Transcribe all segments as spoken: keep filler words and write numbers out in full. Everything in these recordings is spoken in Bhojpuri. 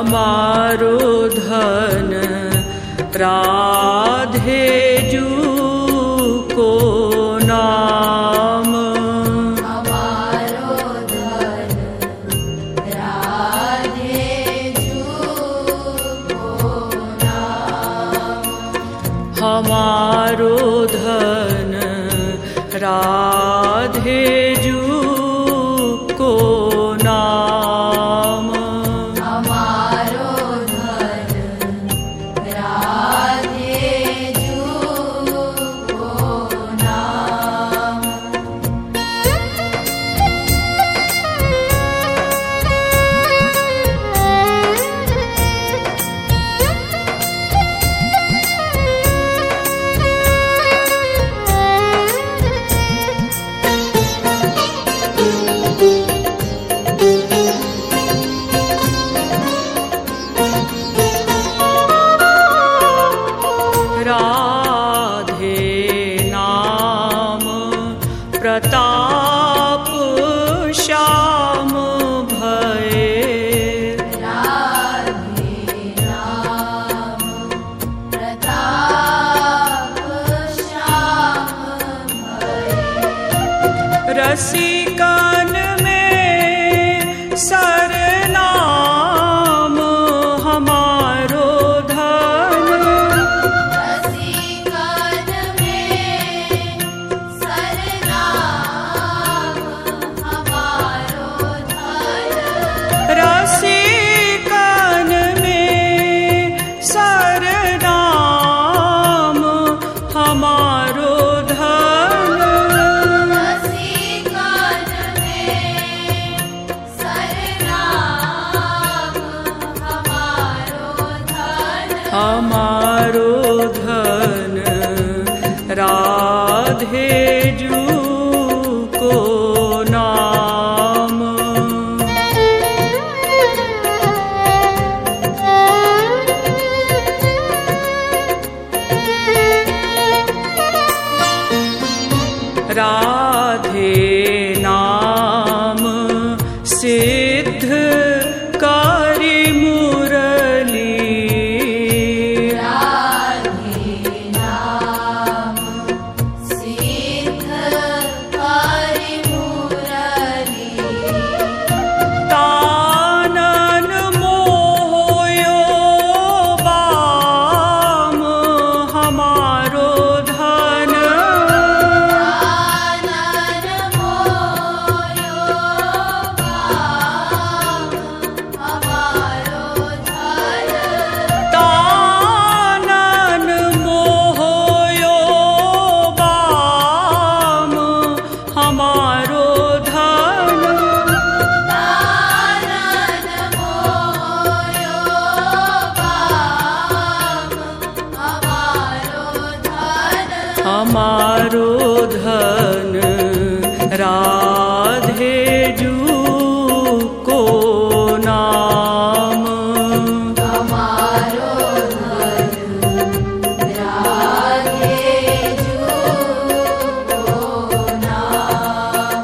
हमारो धन राधे जू को नाम। हमारो धन राधे जू को नाम। हमारो धन राधे जू को नाम। हमारो धन राधे जू को नाम। राधे नाम प्रताप श्याम भये। राधे नाम प्रताप श्याम भये। रसिकन में सरनाम हमारो धन। रसिकन में सरनाम हमारो धन। रसिकन में सरनाम हमारो धन। रसिकन में सरनाम हमारो धन। हमारो धन राधे जू को नाम। राधे नाम सिद्ध कारी मुरली। राधे नाम सिद्ध कारी मुरली। तानन मोहयो बाम हमारो धन। आनन मोयो बाम हमारो धन। तानन मोहयो बाम हमारो धन। आनन मोयो बाम हमारो धन। हमारो धन राधे जू को नाम। हमारो धन राधे जू को नाम।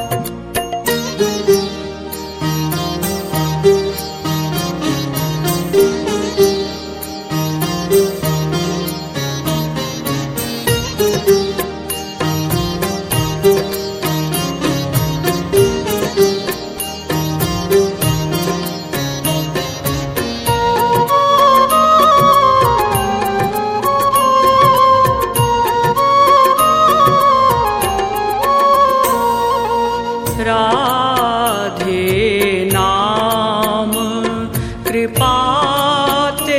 राधे नाम कृपा ते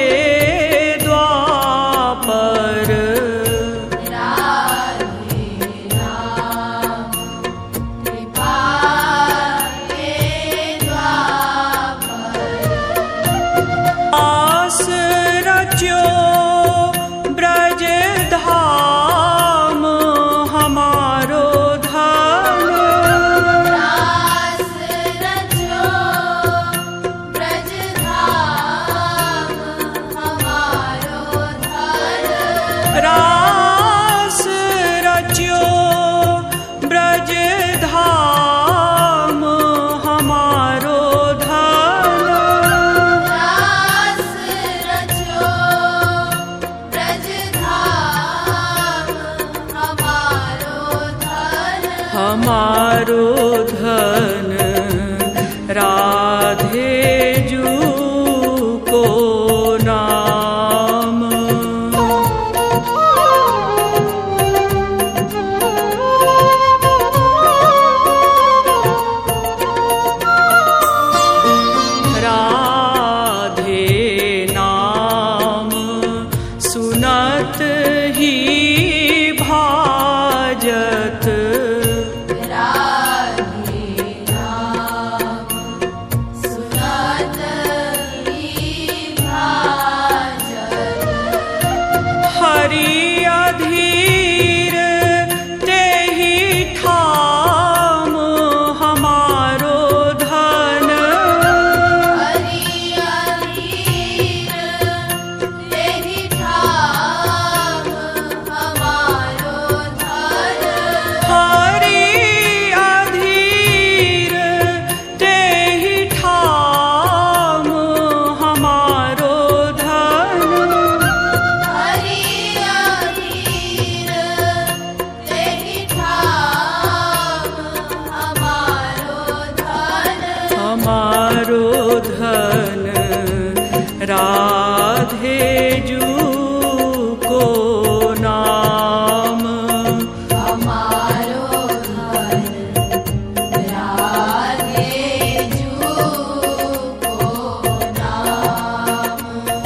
द्वापर। राधे नाम कृपा के द्वापर। आस रच्यो ब्रज धाम हमारो धन। दास रचो ब्रज धाम राधे जू को नाम। हमारो धन राधे जू को नाम।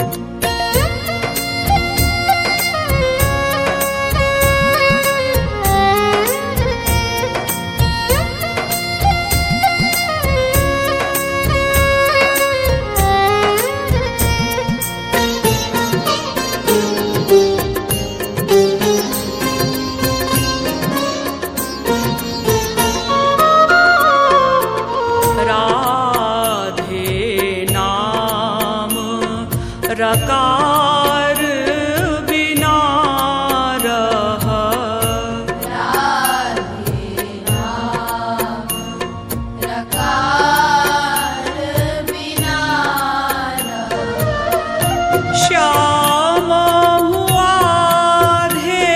रकार बिना रह। राधे नाम रकार बिना रह। श्याम हुआ धे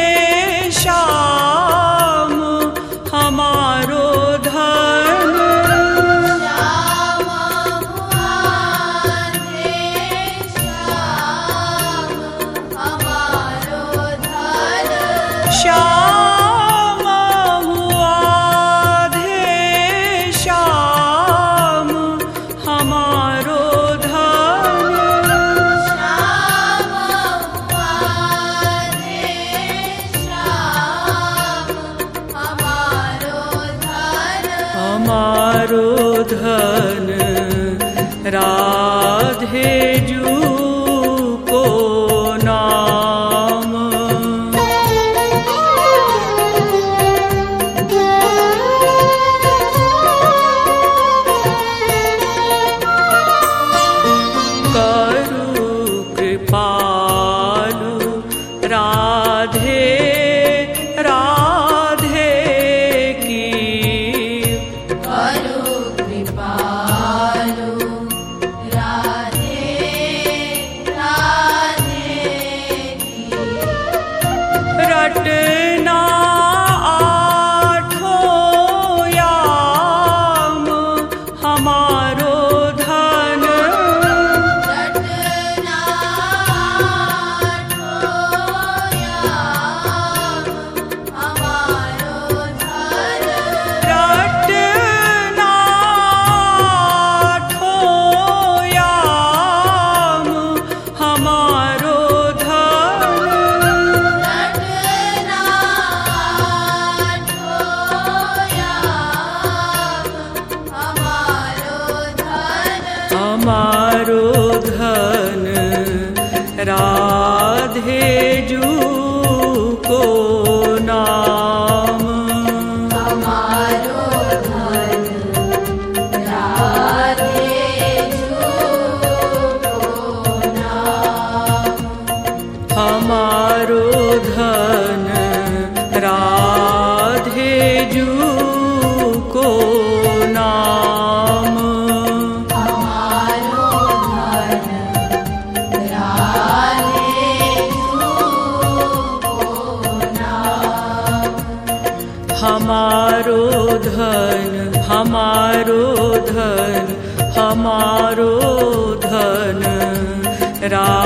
श्याम हमारो धन। श्याम हुआ धे श्याम हमारो धन। श्याम हुआ धे श्याम हमारो धन। श्याम हुआ धे श्याम हमारो धन। हमारो धन राधे जू को नाम। करु कृपालु राधे राधे की। करु कृपालु राधे राधे की। रटना आठों याम हमारो धन। रटना आठों याम हमारो धन। रटना आठों याम हमारो धन। रटना आठों याम हमारो धन। हमारो धन राधे जू को नाम। हमारो धन राधे जू को नाम। हमारो धन राधे जू को नाम। हमारो धन राधे जू को नाम। हमारो धन हमारो धन हमारो धन रा